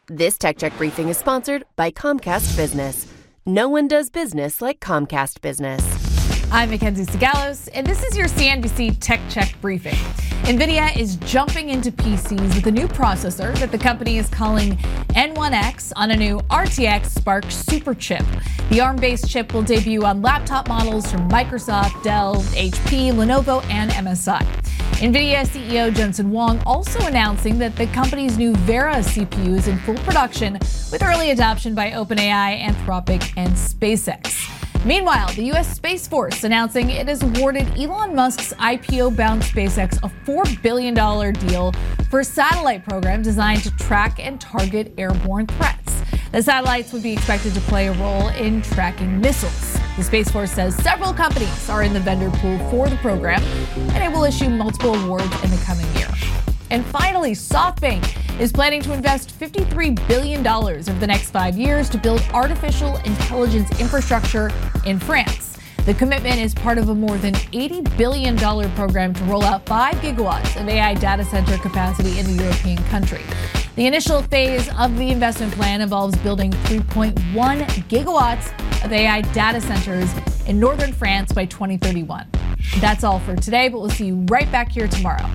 This Tech Check briefing is sponsored by Comcast Business. No one does business like Comcast Business. I'm Mackenzie Sigalos, and this is your CNBC Tech Check briefing. NVIDIA is jumping into PCs with a new processor that the company is calling N1X on a new RTX Spark Superchip. The ARM-based chip will debut on laptop models from Microsoft, Dell, HP, Lenovo, and MSI. NVIDIA CEO Jensen Huang also announcing that the company's new Vera CPU is in full production with early adoption by OpenAI, Anthropic, and SpaceX. Meanwhile, the U.S. Space Force announcing it has awarded Elon Musk's IPO-bound SpaceX a $4 billion deal for a satellite program designed to track and target airborne threats. The satellites would be expected to play a role in tracking missiles. The Space Force says several companies are in the vendor pool for the program, and it will issue multiple awards in the coming year. And finally, SoftBank is planning to invest $53 billion over the next 5 years to build artificial intelligence infrastructure in France. The commitment is part of a more than $80 billion program to roll out 5 gigawatts of AI data center capacity in the European country. The initial phase of the investment plan involves building 3.1 gigawatts of AI data centers in northern France by 2031. That's all for today, but we'll see you right back here tomorrow.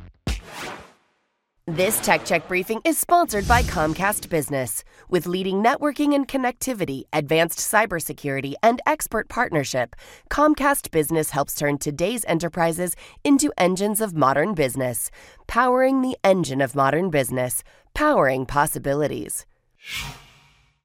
This Tech Check briefing is sponsored by Comcast Business. With leading networking and connectivity, advanced cybersecurity, and expert partnership, Comcast Business helps turn today's enterprises into engines of modern business. Powering the engine of modern business. Powering possibilities.